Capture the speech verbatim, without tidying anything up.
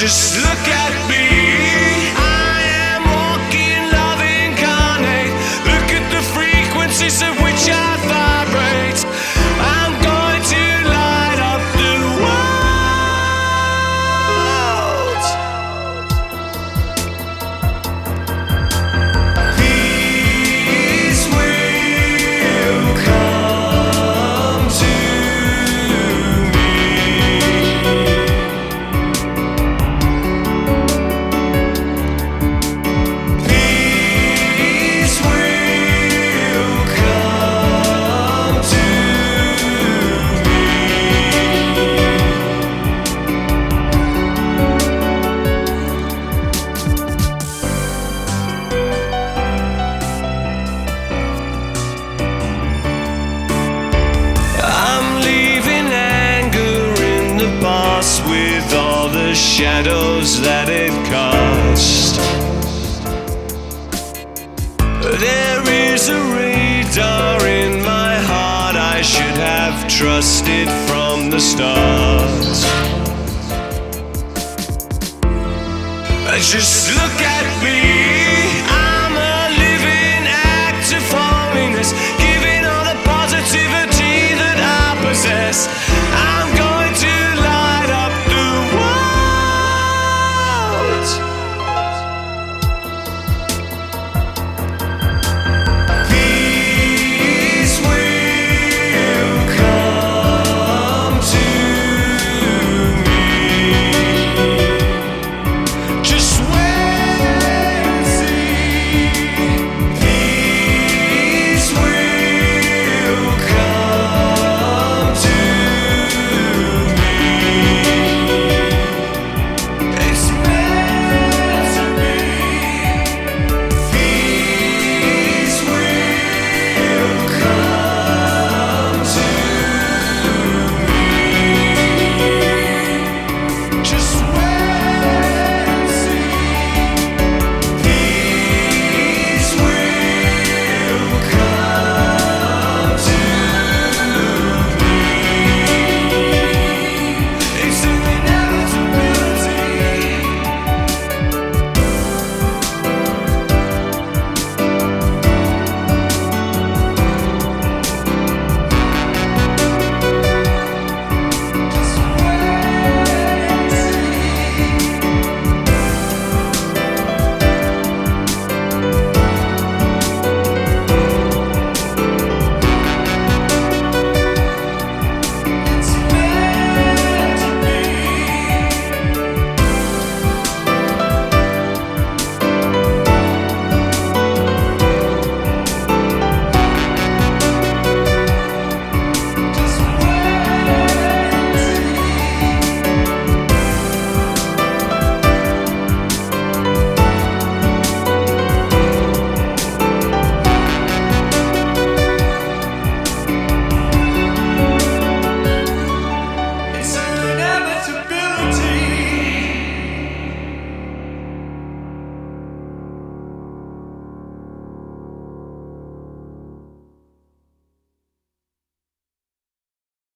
Just look at me. I am walking love incarnate. Look at the frequencies of which I vibrate. I'm going to light up the world. Peace will come to me. Peace will come to me. I'm leaving anger in the past with all the shadows that it cast. There is a radar in my heart I should have trusted from the start. Just look at me.